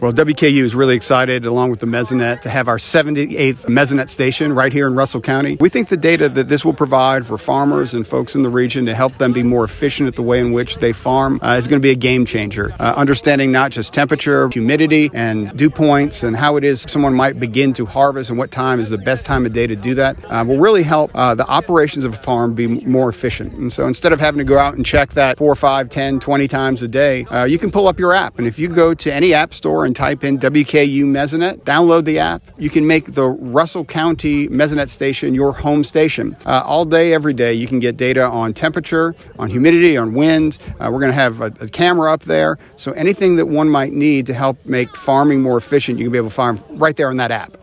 Well, WKU is really excited, along with the Mesonet, to have our 78th Mesonet station right here in Russell County. We think the data that this will provide for farmers and folks in the region to help them be more efficient at the way in which they farm is going to be a game changer. Understanding not just temperature, humidity, and dew points, and how it is someone might begin to harvest and what time is the best time of day to do that will really help the operations of a farm be more efficient. And so instead of having to go out and check that 4, 5, 10, 20 times a day, you can pull up your app. And if you go to any app store and type in WKU Mesonet, download the app, you can make the Russell County Mesonet station your home station. All day, every day, you can get data on temperature, on humidity, on wind. We're going to have a camera up there. So anything that one might need to help make farming more efficient, you can be able to farm right there on that app.